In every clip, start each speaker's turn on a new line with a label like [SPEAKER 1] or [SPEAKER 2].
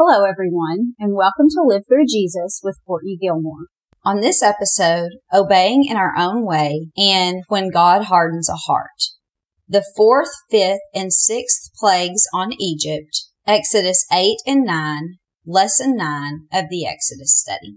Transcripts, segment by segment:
[SPEAKER 1] Hello, everyone, and welcome to Live Through Jesus with Courtney Gilmore. On this episode, obeying in our own way and when God hardens a heart. The 4th, 5th, and 6th plagues on Egypt, Exodus 8 and 9, Lesson 9 of the Exodus study.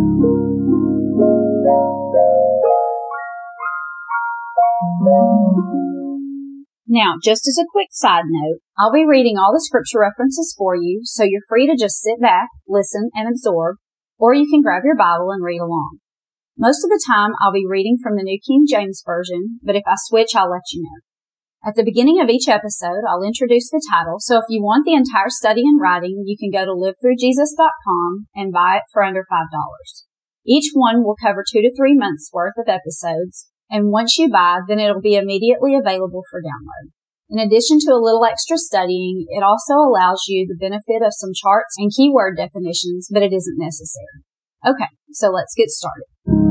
[SPEAKER 1] Now, just as a quick side note, I'll be reading all the scripture references for you, so you're free to just sit back, listen, and absorb, or you can grab your Bible and read along. Most of the time, I'll be reading from the New King James Version, but if I switch, I'll let you know. At the beginning of each episode, I'll introduce the title, so if you want the entire study in writing, you can go to livethroughjesus.com and buy it for under $5. Each one will cover 2 to 3 months worth of episodes, and once you buy, then it'll be immediately available for download. In addition to a little extra studying, it also allows you the benefit of some charts and keyword definitions, but it isn't necessary. Okay, so let's get started.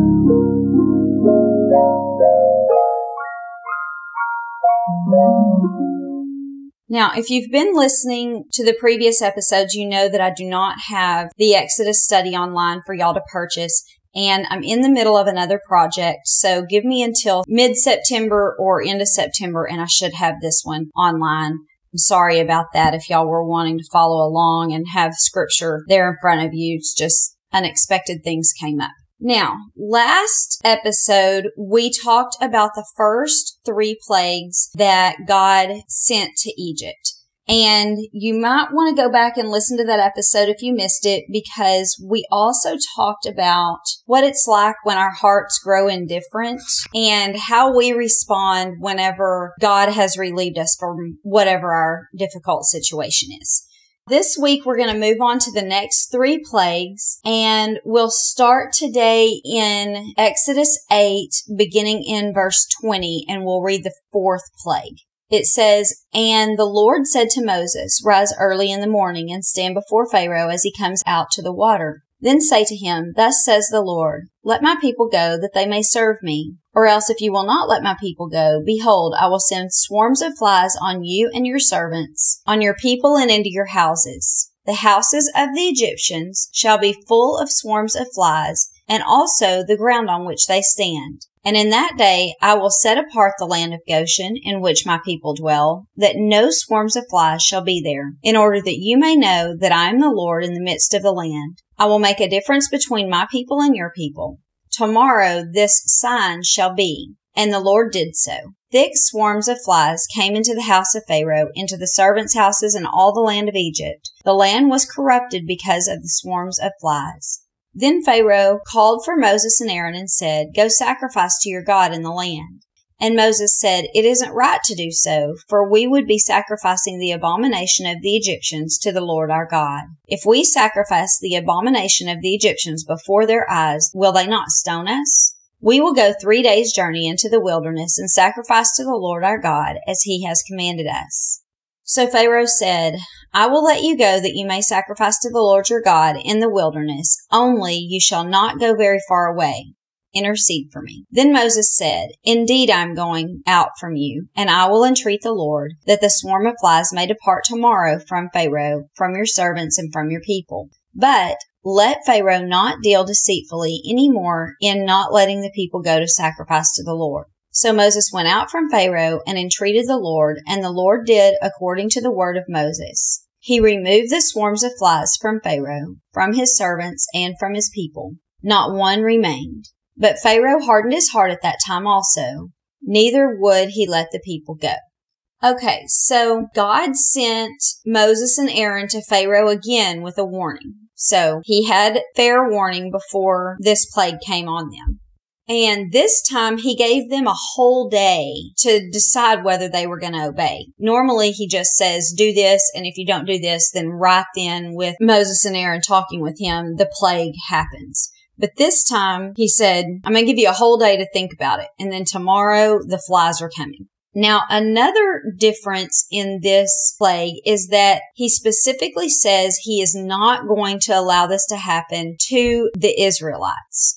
[SPEAKER 1] Now, if you've been listening to the previous episodes, you know that I do not have the Exodus study online for y'all to purchase. And I'm in the middle of another project, so give me until mid-September or end of September, and I should have this one online. I'm sorry about that if y'all were wanting to follow along and have scripture there in front of you. It's just unexpected things came up. Now, last episode, we talked about the first 3 plagues that God sent to Egypt. And you might want to go back and listen to that episode if you missed it, because we also talked about what it's like when our hearts grow indifferent and how we respond whenever God has relieved us from whatever our difficult situation is. This week, we're going to move on to the next 3 plagues, and we'll start today in Exodus 8, beginning in verse 20, and we'll read the 4th plague. It says, "And the Lord said to Moses, Rise early in the morning and stand before Pharaoh as he comes out to the water. Then say to him, Thus says the Lord, Let my people go, that they may serve me. Or else if you will not let my people go, behold, I will send swarms of flies on you and your servants, on your people and into your houses. The houses of the Egyptians shall be full of swarms of flies, and also the ground on which they stand. And in that day I will set apart the land of Goshen, in which my people dwell, that no swarms of flies shall be there, in order that you may know that I am the Lord in the midst of the land. I will make a difference between my people and your people. Tomorrow this sign shall be." And the Lord did so. Thick swarms of flies came into the house of Pharaoh, into the servants' houses, and all the land of Egypt. The land was corrupted because of the swarms of flies. Then Pharaoh called for Moses and Aaron and said, Go sacrifice to your God in the land. And Moses said, It isn't right to do so, for we would be sacrificing the abomination of the Egyptians to the Lord our God. If we sacrifice the abomination of the Egyptians before their eyes, will they not stone us? We will go 3 days' journey into the wilderness and sacrifice to the Lord our God as he has commanded us. So Pharaoh said, I will let you go that you may sacrifice to the Lord your God in the wilderness, only you shall not go very far away. Intercede for me. Then Moses said, Indeed I am going out from you, and I will entreat the Lord that the swarm of flies may depart tomorrow from Pharaoh, from your servants, and from your people. But let Pharaoh not deal deceitfully any more in not letting the people go to sacrifice to the Lord. So Moses went out from Pharaoh and entreated the Lord, and the Lord did according to the word of Moses. He removed the swarms of flies from Pharaoh, from his servants, and from his people. Not one remained. But Pharaoh hardened his heart at that time also. Neither would he let the people go. Okay, so God sent Moses and Aaron to Pharaoh again with a warning. So he had fair warning before this plague came on them. And this time he gave them a whole day to decide whether they were going to obey. Normally he just says, do this, and if you don't do this, then right then with Moses and Aaron talking with him, the plague happens. But this time he said, I'm going to give you a whole day to think about it. And then tomorrow the flies are coming. Now, another difference in this plague is that he specifically says he is not going to allow this to happen to the Israelites.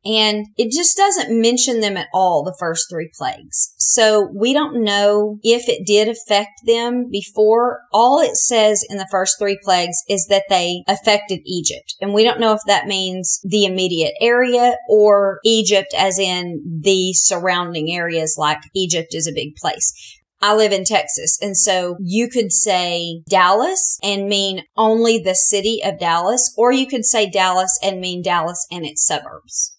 [SPEAKER 1] And it just doesn't mention them at all, the first 3 plagues. So we don't know if it did affect them before. All it says in the first 3 plagues is that they affected Egypt. And we don't know if that means the immediate area or Egypt as in the surrounding areas, like Egypt is a big place. I live in Texas, and so you could say Dallas and mean only the city of Dallas, or you could say Dallas and mean Dallas and its suburbs.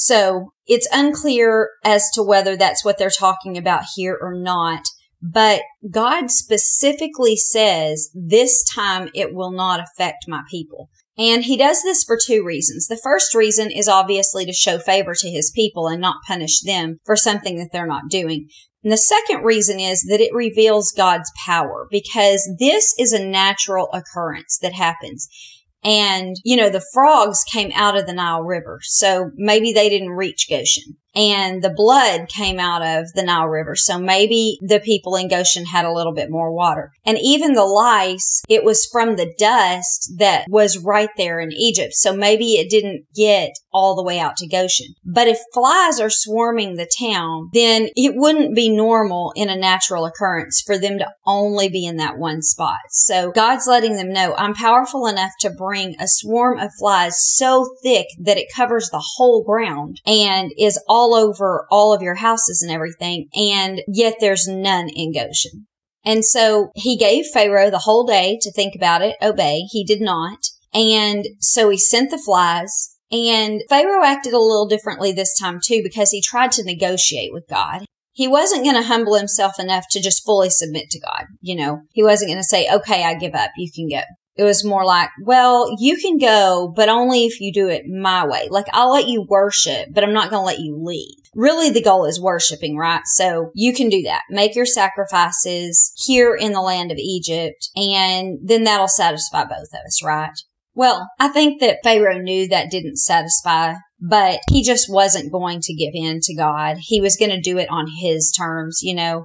[SPEAKER 1] So it's unclear as to whether that's what they're talking about here or not, but God specifically says this time it will not affect my people. And he does this for 2 reasons. The first reason is obviously to show favor to his people and not punish them for something that they're not doing. And the second reason is that it reveals God's power, because this is a natural occurrence that happens. And, the frogs came out of the Nile River, so maybe they didn't reach Goshen. And the blood came out of the Nile River, so maybe the people in Goshen had a little bit more water. And even the lice, it was from the dust that was right there in Egypt, so maybe it didn't get all the way out to Goshen. But if flies are swarming the town, then it wouldn't be normal in a natural occurrence for them to only be in that one spot. So God's letting them know, I'm powerful enough to bring a swarm of flies so thick that it covers the whole ground and is all over all of your houses and everything, and yet there's none in Goshen. And so he gave Pharaoh the whole day to think about it, obey. He did not. And so he sent the flies, and Pharaoh acted a little differently this time too, because he tried to negotiate with God. He wasn't going to humble himself enough to just fully submit to God. He wasn't going to say, okay, I give up. You can go. It was more like, well, you can go, but only if you do it my way. Like, I'll let you worship, but I'm not going to let you lead. Really, the goal is worshiping, right? So you can do that. Make your sacrifices here in the land of Egypt, and then that'll satisfy both of us, right? Well, I think that Pharaoh knew that didn't satisfy, but he just wasn't going to give in to God. He was going to do it on his terms.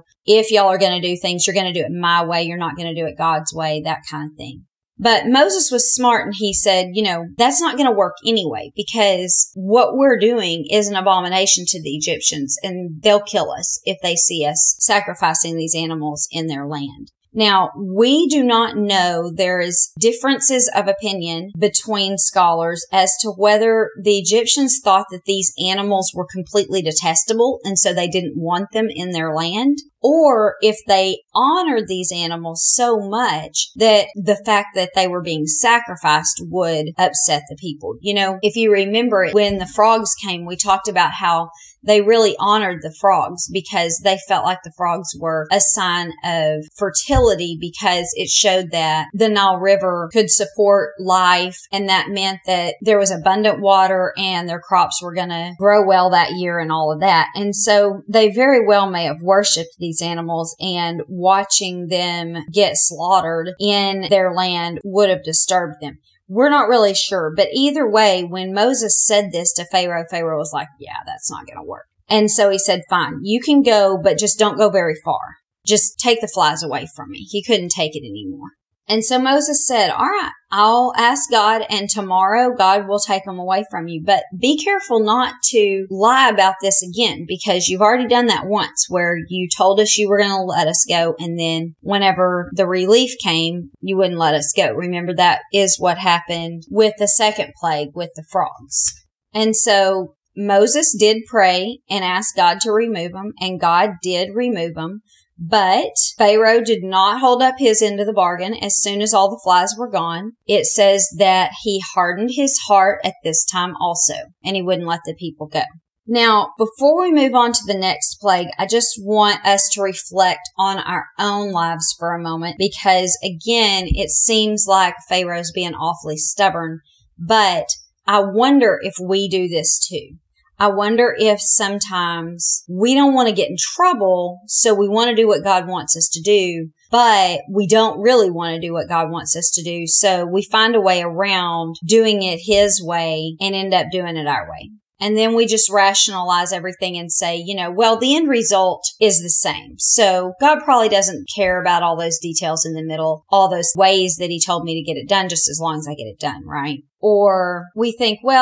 [SPEAKER 1] If y'all are going to do things, you're going to do it my way. You're not going to do it God's way, that kind of thing. But Moses was smart, and he said, that's not going to work anyway, because what we're doing is an abomination to the Egyptians, and they'll kill us if they see us sacrificing these animals in their land. Now, we do not know. There is differences of opinion between scholars as to whether the Egyptians thought that these animals were completely detestable and so they didn't want them in their land, or if they honored these animals so much that the fact that they were being sacrificed would upset the people. If you remember it, when the frogs came, we talked about how they really honored the frogs because they felt like the frogs were a sign of fertility, because it showed that the Nile River could support life, and that meant that there was abundant water and their crops were going to grow well that year and all of that. And so they very well may have worshipped these animals, and watching them get slaughtered in their land would have disturbed them. We're not really sure, but either way, when Moses said this to Pharaoh, Pharaoh was like, yeah, that's not going to work. And so he said, fine, you can go, but just don't go very far. Just take the flies away from me. He couldn't take it anymore. And so Moses said, all right, I'll ask God, and tomorrow God will take them away from you. But be careful not to lie about this again, because you've already done that once where you told us you were going to let us go, and then whenever the relief came, you wouldn't let us go. Remember, that is what happened with the second plague with the frogs. And so Moses did pray and ask God to remove them, and God did remove them. But Pharaoh did not hold up his end of the bargain as soon as all the flies were gone. It says that he hardened his heart at this time also, and he wouldn't let the people go. Now, before we move on to the next plague, I just want us to reflect on our own lives for a moment, because again, it seems like Pharaoh's being awfully stubborn, but I wonder if we do this too. I wonder if sometimes we don't want to get in trouble, so we want to do what God wants us to do, but we don't really want to do what God wants us to do, so we find a way around doing it His way and end up doing it our way. And then we just rationalize everything and say, well, the end result is the same. So God probably doesn't care about all those details in the middle, all those ways that He told me to get it done, just as long as I get it done, right? Or we think, well,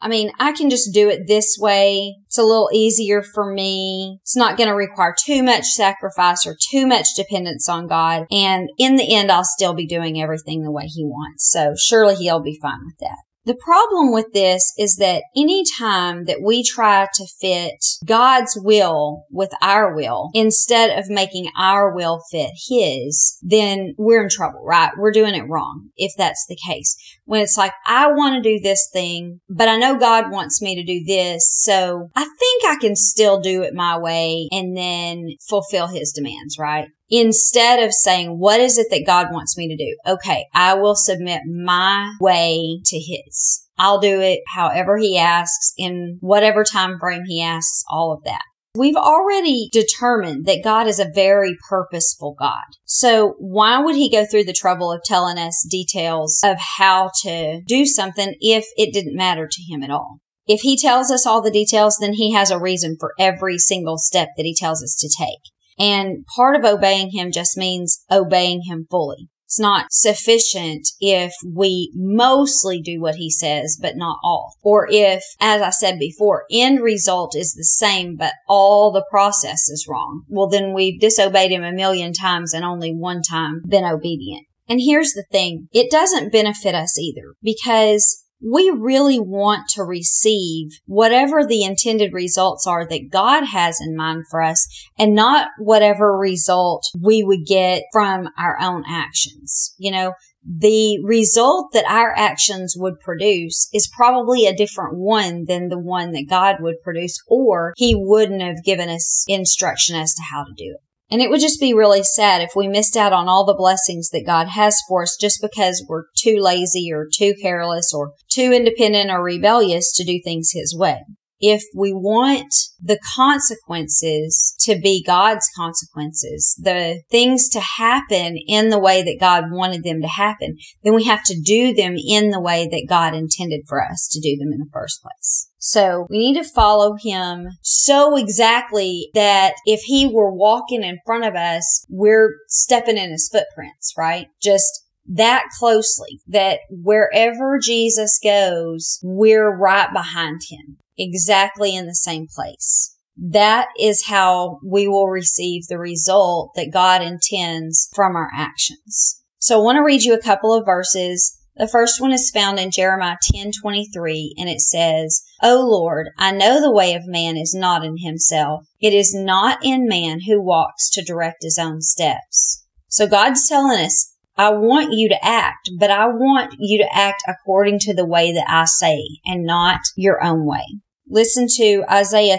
[SPEAKER 1] I mean, I can just do it this way. It's a little easier for me. It's not going to require too much sacrifice or too much dependence on God. And in the end, I'll still be doing everything the way He wants. So surely He'll be fine with that. The problem with this is that any time that we try to fit God's will with our will instead of making our will fit His, then we're in trouble, right? We're doing it wrong if that's the case. When it's like, I want to do this thing, but I know God wants me to do this, so I think I can still do it my way and then fulfill His demands, right? Instead of saying, what is it that God wants me to do? Okay, I will submit my way to His. I'll do it however He asks, in whatever time frame He asks, all of that. We've already determined that God is a very purposeful God. So why would He go through the trouble of telling us details of how to do something if it didn't matter to Him at all? If He tells us all the details, then He has a reason for every single step that He tells us to take. And part of obeying Him just means obeying Him fully. It's not sufficient if we mostly do what He says, but not all. Or if, as I said before, end result is the same, but all the process is wrong. Well, then we've disobeyed Him a million times and only one time been obedient. And here's the thing. It doesn't benefit us either, because we really want to receive whatever the intended results are that God has in mind for us, and not whatever result we would get from our own actions. You know, the result that our actions would produce is probably a different one than the one that God would produce, or He wouldn't have given us instruction as to how to do it. And it would just be really sad if we missed out on all the blessings that God has for us just because we're too lazy or too careless or too independent or rebellious to do things His way. If we want the consequences to be God's consequences, the things to happen in the way that God wanted them to happen, then we have to do them in the way that God intended for us to do them in the first place. So we need to follow Him so exactly that if He were walking in front of us, we're stepping in His footprints, right? Just that closely, that wherever Jesus goes, we're right behind Him, exactly in the same place. That is how we will receive the result that God intends from our actions. So I want to read you a couple of verses. The first one is found in Jeremiah 10:23, and it says, O Lord, I know the way of man is not in himself. It is not in man who walks to direct his own steps. So God's telling us, I want you to act, but I want you to act according to the way that I say and not your own way. Listen to Isaiah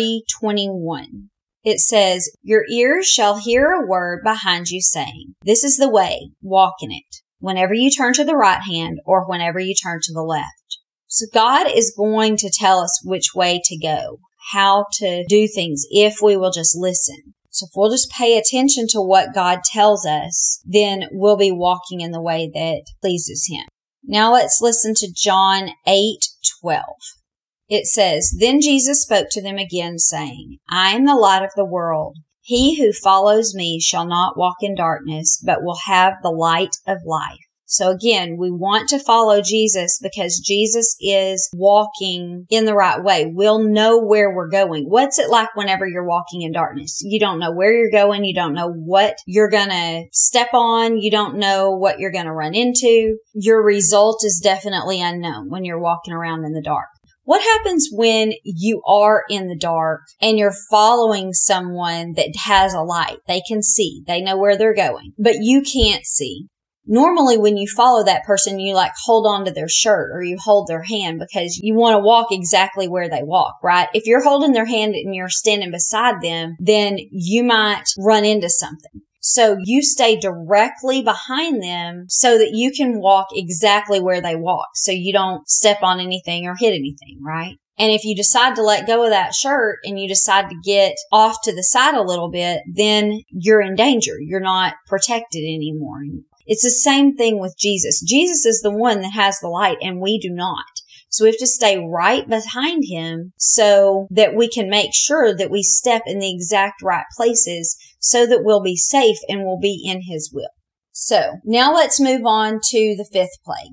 [SPEAKER 1] 30:21. It says, Your ears shall hear a word behind you saying, This is the way, walk in it, whenever you turn to the right hand or whenever you turn to the left. So God is going to tell us which way to go, how to do things if we will just listen. So if we'll just pay attention to what God tells us, then we'll be walking in the way that pleases Him. Now let's listen to John 8:12. It says, Then Jesus spoke to them again, saying, I am the light of the world. He who follows me shall not walk in darkness, but will have the light of life. So again, we want to follow Jesus because Jesus is walking in the right way. We'll know where we're going. What's it like whenever you're walking in darkness? You don't know where you're going. You don't know what you're going to step on. You don't know what you're going to run into. Your result is definitely unknown when you're walking around in the dark. What happens when you are in the dark and you're following someone that has a light? They can see. They know where they're going, but you can't see. Normally, when you follow that person, you hold on to their shirt or you hold their hand because you want to walk exactly where they walk, right? If you're holding their hand and you're standing beside them, then you might run into something. So you stay directly behind them so that you can walk exactly where they walk. So you don't step on anything or hit anything, right? And if you decide to let go of that shirt and you decide to get off to the side a little bit, then you're in danger. You're not protected anymore. It's the same thing with Jesus. Jesus is the one that has the light and we do not. So we have to stay right behind Him so that we can make sure that we step in the exact right places so that we'll be safe and we'll be in His will. So now let's move on to the fifth plague.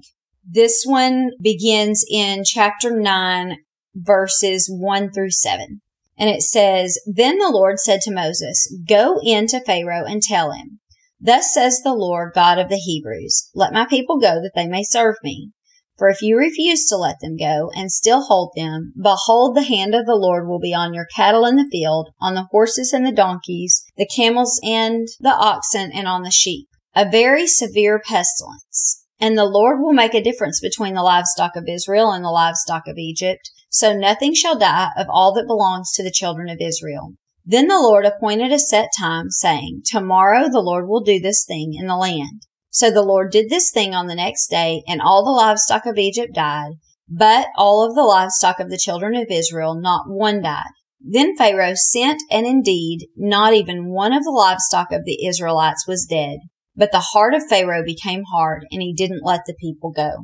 [SPEAKER 1] This one begins in chapter 9, verses 1 through 7. And it says, Then the Lord said to Moses, Go in to Pharaoh and tell him, Thus says the Lord God of the Hebrews, Let my people go that they may serve me. For if you refuse to let them go and still hold them, behold, the hand of the Lord will be on your cattle in the field, on the horses and the donkeys, the camels and the oxen, and on the sheep. A very severe pestilence. And the Lord will make a difference between the livestock of Israel and the livestock of Egypt. So nothing shall die of all that belongs to the children of Israel. Then the Lord appointed a set time, saying, Tomorrow the Lord will do this thing in the land. So the Lord did this thing on the next day, and all the livestock of Egypt died, but all of the livestock of the children of Israel, not one died. Then Pharaoh sent, and indeed, not even one of the livestock of the Israelites was dead. But the heart of Pharaoh became hard, and he didn't let the people go.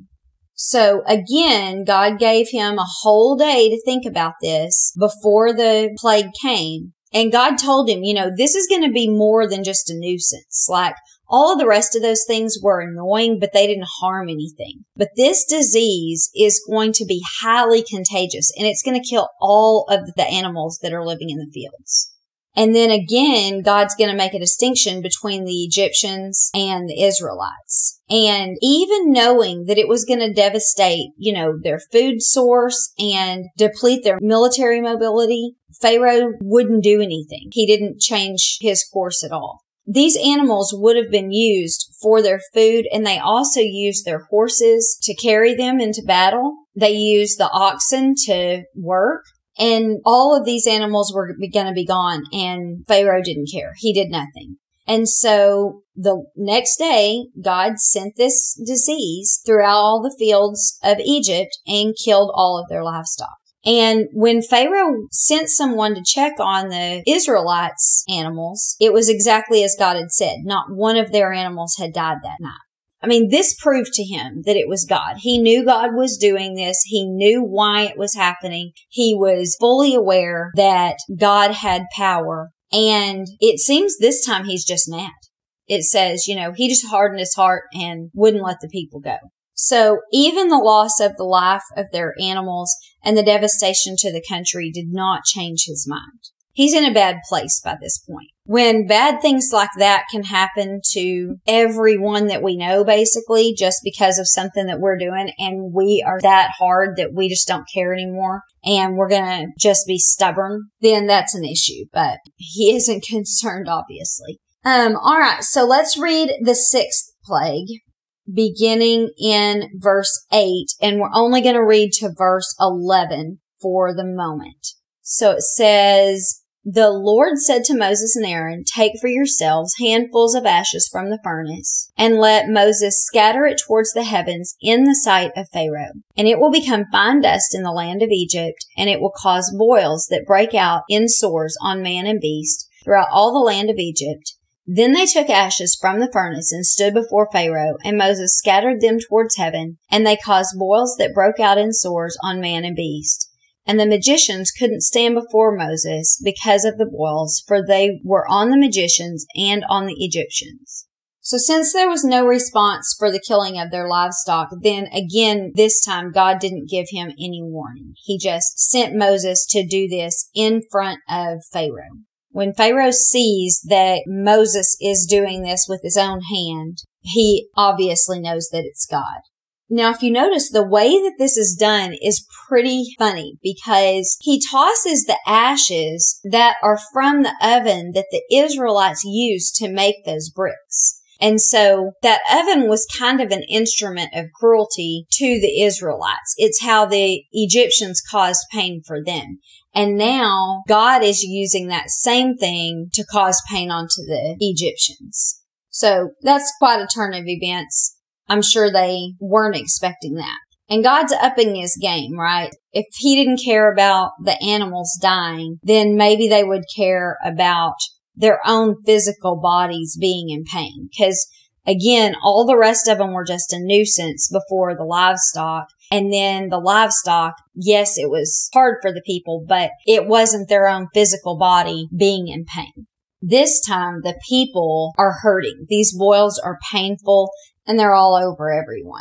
[SPEAKER 1] So again, God gave him a whole day to think about this before the plague came. And God told him, this is going to be more than just a nuisance. Like all of the rest of those things were annoying, but they didn't harm anything. But this disease is going to be highly contagious, and it's going to kill all of the animals that are living in the fields. And then again, God's going to make a distinction between the Egyptians and the Israelites. And even knowing that it was going to devastate, their food source and deplete their military mobility, Pharaoh wouldn't do anything. He didn't change his course at all. These animals would have been used for their food, and they also used their horses to carry them into battle. They used the oxen to work. And all of these animals were going to be gone, and Pharaoh didn't care. He did nothing. And so the next day, God sent this disease throughout all the fields of Egypt and killed all of their livestock. And when Pharaoh sent someone to check on the Israelites' animals, it was exactly as God had said. Not one of their animals had died that night. I mean, this proved to him that it was God. He knew God was doing this. He knew why it was happening. He was fully aware that God had power. And it seems this time he's just mad. It says, he just hardened his heart and wouldn't let the people go. So even the loss of the life of their animals and the devastation to the country did not change his mind. He's in a bad place by this point. When bad things like that can happen to everyone that we know, basically, just because of something that we're doing, and we are that hard that we just don't care anymore, and we're going to just be stubborn, then that's an issue. But he isn't concerned, obviously. All right, so let's read the sixth plague, beginning in verse 8, and we're only going to read to verse 11 for the moment. So it says, The Lord said to Moses and Aaron, Take for yourselves handfuls of ashes from the furnace, and let Moses scatter it towards the heavens in the sight of Pharaoh. And it will become fine dust in the land of Egypt, and it will cause boils that break out in sores on man and beast throughout all the land of Egypt. Then they took ashes from the furnace and stood before Pharaoh, and Moses scattered them towards heaven, and they caused boils that broke out in sores on man and beast. And the magicians couldn't stand before Moses because of the boils, for they were on the magicians and on the Egyptians. So since there was no response for the killing of their livestock, then again, this time God didn't give him any warning. He just sent Moses to do this in front of Pharaoh. When Pharaoh sees that Moses is doing this with his own hand, he obviously knows that it's God. Now, if you notice, the way that this is done is pretty funny because he tosses the ashes that are from the oven that the Israelites used to make those bricks. And so that oven was kind of an instrument of cruelty to the Israelites. It's how the Egyptians caused pain for them. And now God is using that same thing to cause pain onto the Egyptians. So that's quite a turn of events. I'm sure they weren't expecting that. And God's upping his game, right? If he didn't care about the animals dying, then maybe they would care about their own physical bodies being in pain. Because again, all the rest of them were just a nuisance before the livestock. And then the livestock, yes, it was hard for the people, but it wasn't their own physical body being in pain. This time, the people are hurting. These boils are painful, and they're all over everyone.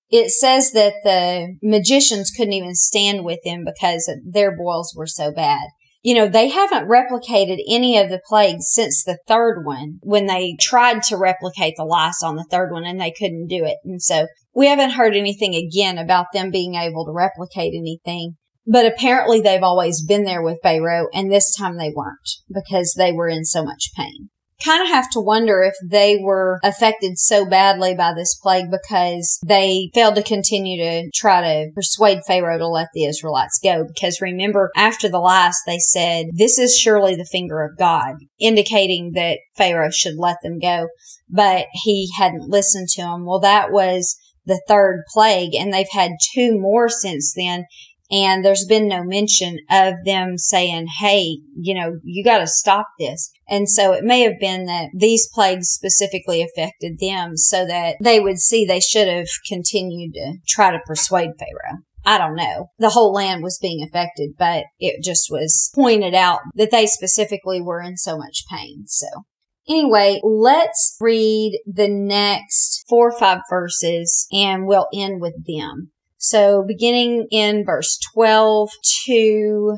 [SPEAKER 1] it says that the magicians couldn't even stand with him because their boils were so bad. They haven't replicated any of the plagues since the third one, when they tried to replicate the lice on the third one and they couldn't do it. And so we haven't heard anything again about them being able to replicate anything. But apparently they've always been there with Pharaoh, and this time they weren't because they were in so much pain. Kind of have to wonder if they were affected so badly by this plague because they failed to continue to try to persuade Pharaoh to let the Israelites go. Because remember, after the last, they said, "This is surely the finger of God," indicating that Pharaoh should let them go. But he hadn't listened to them. Well, that was the third plague, and they've had 2 more since then. And there's been no mention of them saying, "Hey, you got to stop this." And so it may have been that these plagues specifically affected them so that they would see they should have continued to try to persuade Pharaoh. I don't know. The whole land was being affected, but it just was pointed out that they specifically were in so much pain. So anyway, let's read the next 4 or 5 verses and we'll end with them. So beginning in verse 12 to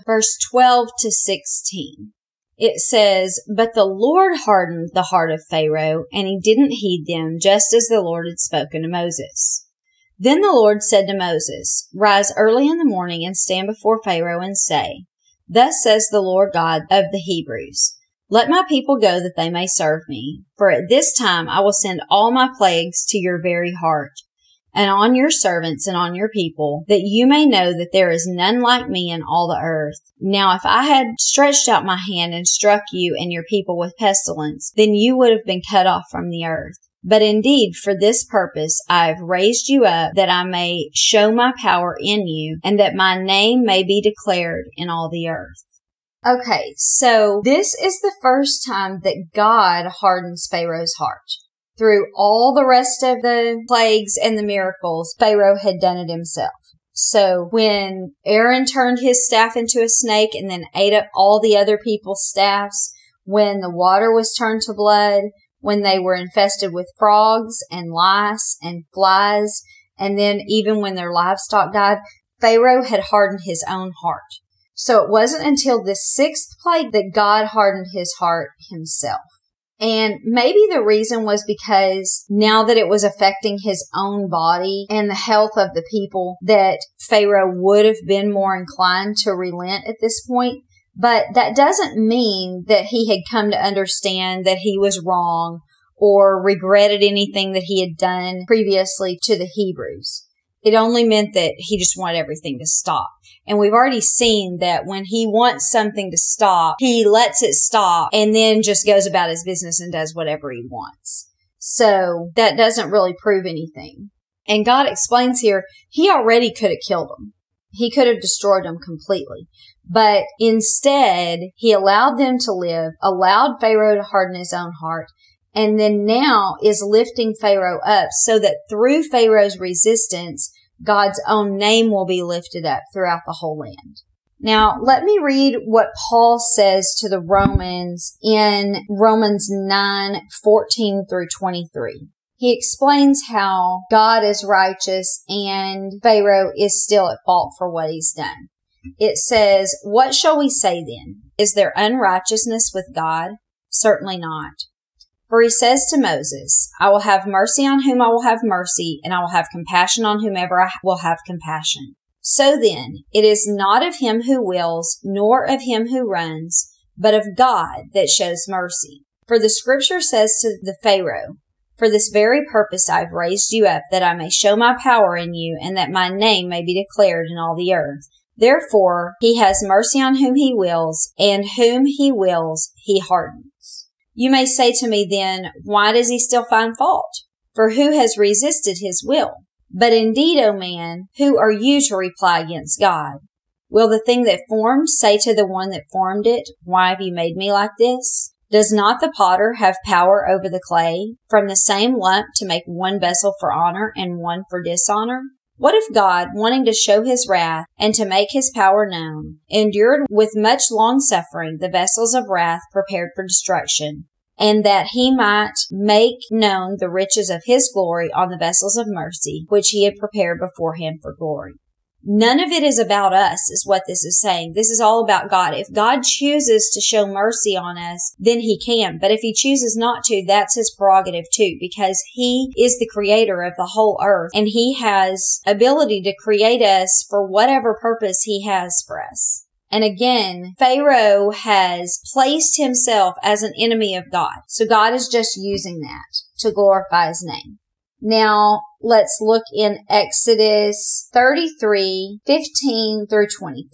[SPEAKER 1] 16, it says, "But the Lord hardened the heart of Pharaoh, and he didn't heed them, just as the Lord had spoken to Moses. Then the Lord said to Moses, 'Rise early in the morning and stand before Pharaoh and say, Thus says the Lord God of the Hebrews, Let my people go that they may serve me. For at this time I will send all my plagues to your very heart, and on your servants and on your people, that you may know that there is none like me in all the earth. Now if I had stretched out my hand and struck you and your people with pestilence, then you would have been cut off from the earth. But indeed, for this purpose I have raised you up, that I may show my power in you, and that my name may be declared in all the earth.'" Okay, so this is the first time that God hardens Pharaoh's heart. Through all the rest of the plagues and the miracles, Pharaoh had done it himself. So when Aaron turned his staff into a snake and then ate up all the other people's staffs, when the water was turned to blood, when they were infested with frogs and lice and flies, and then even when their livestock died, Pharaoh had hardened his own heart. So it wasn't until the 6th plague that God hardened his heart himself. And maybe the reason was because now that it was affecting his own body and the health of the people, that Pharaoh would have been more inclined to relent at this point. But that doesn't mean that he had come to understand that he was wrong or regretted anything that he had done previously to the Hebrews. It only meant that he just wanted everything to stop. And we've already seen that when he wants something to stop, he lets it stop and then just goes about his business and does whatever he wants. So that doesn't really prove anything. And God explains here, he already could have killed them. He could have destroyed them completely. But instead, he allowed them to live, allowed Pharaoh to harden his own heart, and then now is lifting Pharaoh up so that through Pharaoh's resistance, God's own name will be lifted up throughout the whole land. Now, let me read what Paul says to the Romans in Romans 9:14 through 23. He explains how God is righteous and Pharaoh is still at fault for what he's done. It says, "What shall we say then? Is there unrighteousness with God? Certainly not. For he says to Moses, I will have mercy on whom I will have mercy, and I will have compassion on whomever I will have compassion. So then, it is not of him who wills, nor of him who runs, but of God that shows mercy. For the scripture says to the Pharaoh, For this very purpose I have raised you up, that I may show my power in you, and that my name may be declared in all the earth. Therefore, he has mercy on whom he wills, and whom he wills, he hardens. You may say to me then, why does he still find fault? For who has resisted his will? But indeed, O man, who are you to reply against God? Will the thing that formed say to the one that formed it, Why have you made me like this? Does not the potter have power over the clay, from the same lump to make one vessel for honor and one for dishonor? What if God, wanting to show his wrath and to make his power known, endured with much long suffering the vessels of wrath prepared for destruction, and that he might make known the riches of his glory on the vessels of mercy, which he had prepared beforehand for glory. None of it is about us, is what this is saying. This is all about God. If God chooses to show mercy on us, then he can. But if he chooses not to, that's his prerogative too, because he is the creator of the whole earth, and he has ability to create us for whatever purpose he has for us. And again, Pharaoh has placed himself as an enemy of God. So God is just using that to glorify his name. Now, let's look in Exodus 33, 15 through 23.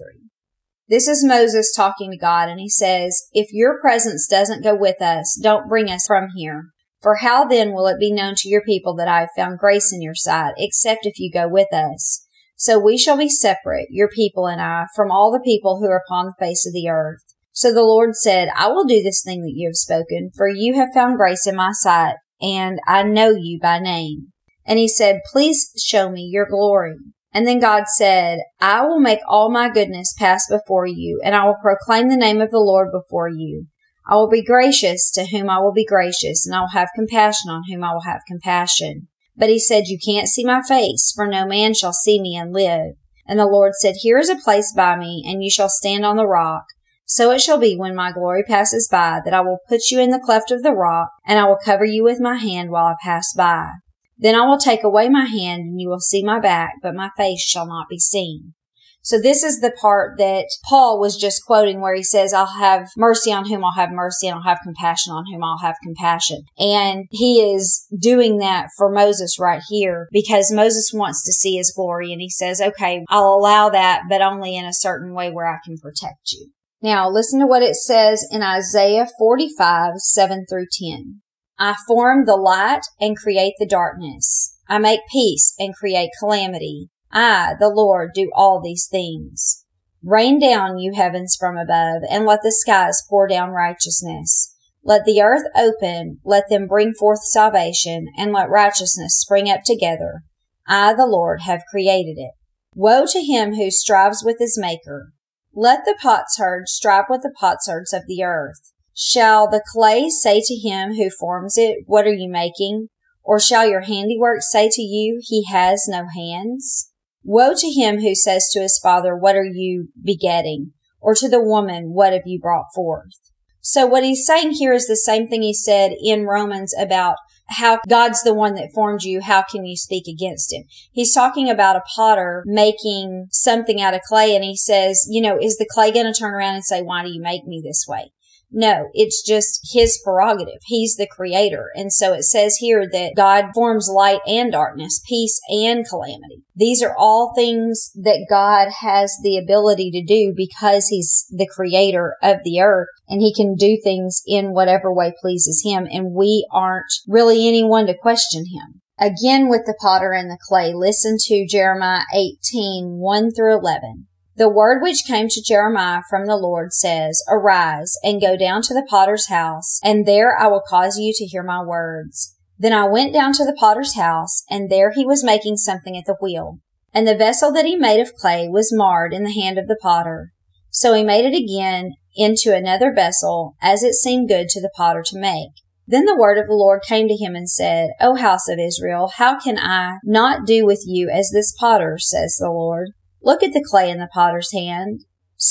[SPEAKER 1] This is Moses talking to God, and he says, "If your presence doesn't go with us, don't bring us from here. For how then will it be known to your people that I have found grace in your sight, except if you go with us? So we shall be separate, your people and I, from all the people who are upon the face of the earth." So the Lord said, "I will do this thing that you have spoken, for you have found grace in my sight, and I know you by name." And he said, "Please show me your glory." And then God said, "I will make all my goodness pass before you, and I will proclaim the name of the Lord before you. I will be gracious to whom I will be gracious, and I will have compassion on whom I will have compassion." But he said, "You can't see my face, for no man shall see me and live." And the Lord said, "Here is a place by me, and you shall stand on the rock. So it shall be when my glory passes by, that I will put you in the cleft of the rock, and I will cover you with my hand while I pass by. Then I will take away my hand, and you will see my back, but my face shall not be seen." So this is the part that Paul was just quoting, where he says, "I'll have mercy on whom I'll have mercy, and I'll have compassion on whom I'll have compassion." And he is doing that for Moses right here, because Moses wants to see his glory, and he says, "Okay, I'll allow that, but only in a certain way where I can protect you." Now listen to what it says in Isaiah 45, 7 through 10. "I form the light and create the darkness. I make peace and create calamity. I, the Lord, do all these things. Rain down, you heavens from above, and let the skies pour down righteousness. Let the earth open, let them bring forth salvation, and let righteousness spring up together. I, the Lord, have created it. Woe to him who strives with his maker. Let the potsherd strive with the potsherds of the earth. Shall the clay say to him who forms it, 'What are you making?' Or shall your handiwork say to you, 'He has no hands'? Woe to him who says to his father, 'What are you begetting?' Or to the woman, 'What have you brought forth?'" So what he's saying here is the same thing he said in Romans about how God's the one that formed you. How can you speak against him? He's talking about a potter making something out of clay, and he says, is the clay going to turn around and say, "Why do you make me this way?" No, it's just his prerogative. He's the creator. And so it says here that God forms light and darkness, peace and calamity. These are all things that God has the ability to do because he's the creator of the earth, and he can do things in whatever way pleases him. And we aren't really anyone to question him. Again, with the potter and the clay, listen to Jeremiah 18, 1 through 11. "The word which came to Jeremiah from the Lord says, Arise, and go down to the potter's house, and there I will cause you to hear my words. Then I went down to the potter's house, and there he was making something at the wheel. And the vessel that he made of clay was marred in the hand of the potter. So he made it again into another vessel, as it seemed good to the potter to make. Then the word of the Lord came to him and said, O house of Israel, how can I not do with you as this potter, says the Lord? Look at the clay in the potter's hand.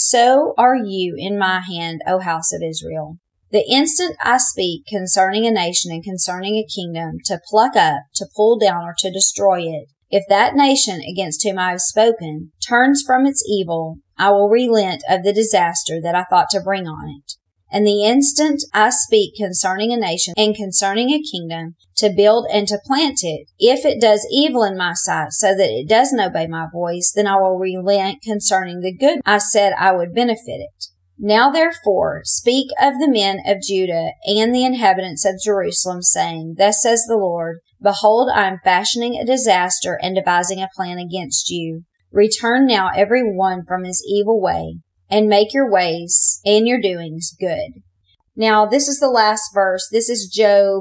[SPEAKER 1] So are you in my hand, O house of Israel. The instant I speak concerning a nation and concerning a kingdom, to pluck up, to pull down, or to destroy it, if that nation against whom I have spoken turns from its evil, I will relent of the disaster that I thought to bring on it. And the instant I speak concerning a nation and concerning a kingdom, to build and to plant it, if it does evil in my sight so that it doesn't obey my voice, then I will relent concerning the good I said I would benefit it. Now therefore speak of the men of Judah and the inhabitants of Jerusalem, saying, Thus says the Lord, Behold, I am fashioning a disaster and devising a plan against you. Return now every one from his evil way, and make your ways and your doings good. Now, this is the last verse. This is Job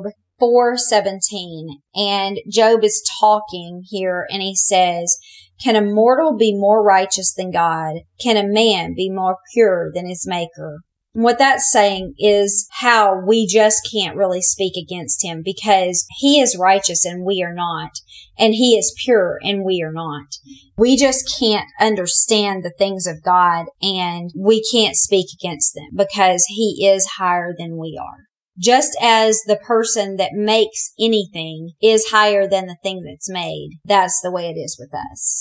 [SPEAKER 1] 4:17. And Job is talking here, and he says, Can a mortal be more righteous than God? Can a man be more pure than his maker? What that's saying is how we just can't really speak against him because he is righteous and we are not. And he is pure and we are not. We just can't understand the things of God and we can't speak against them because he is higher than we are. Just as the person that makes anything is higher than the thing that's made, that's the way it is with us.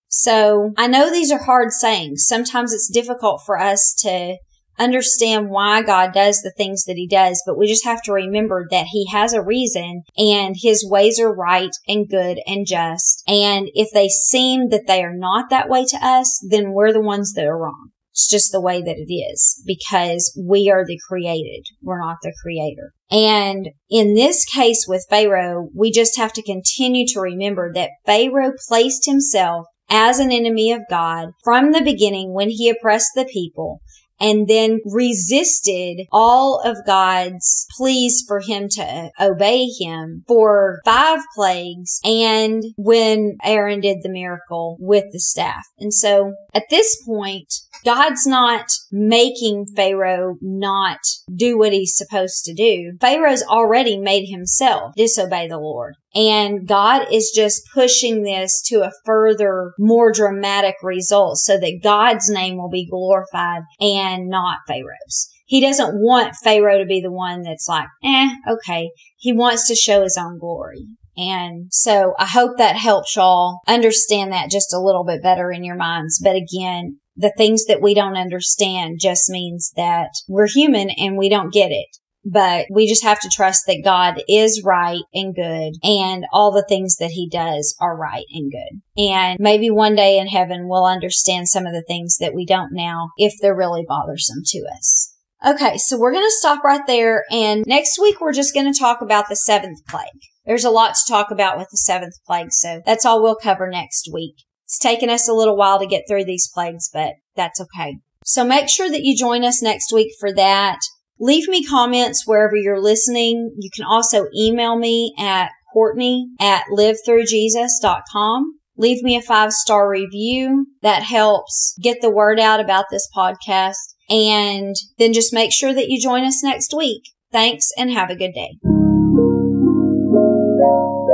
[SPEAKER 1] So I know these are hard sayings. Sometimes it's difficult for us to understand why God does the things that he does, but we just have to remember that he has a reason and his ways are right and good and just. And if they seem that they are not that way to us, then we're the ones that are wrong. It's just the way that it is because we are the created. We're not the creator. And in this case with Pharaoh, we just have to continue to remember that Pharaoh placed himself as an enemy of God from the beginning when he oppressed the people, and then resisted all of God's pleas for him to obey him for 5 plagues and when Aaron did the miracle with the staff. And so at this point, God's not making Pharaoh not do what he's supposed to do. Pharaoh's already made himself disobey the Lord. And God is just pushing this to a further, more dramatic result so that God's name will be glorified and not Pharaoh's. He doesn't want Pharaoh to be the one that's like, okay. He wants to show his own glory. And so I hope that helps y'all understand that just a little bit better in your minds. But again, the things that we don't understand just means that we're human and we don't get it. But we just have to trust that God is right and good and all the things that he does are right and good. And maybe one day in heaven we'll understand some of the things that we don't now if they're really bothersome to us. Okay, so we're going to stop right there. And next week we're just going to talk about the 7th plague. There's a lot to talk about with the 7th plague, so that's all we'll cover next week. It's taken us a little while to get through these plagues, but that's okay. So make sure that you join us next week for that. Leave me comments wherever you're listening. You can also email me at Courtney@livethroughjesus.com. Leave me a 5-star review. That helps get the word out about this podcast. And then just make sure that you join us next week. Thanks and have a good day.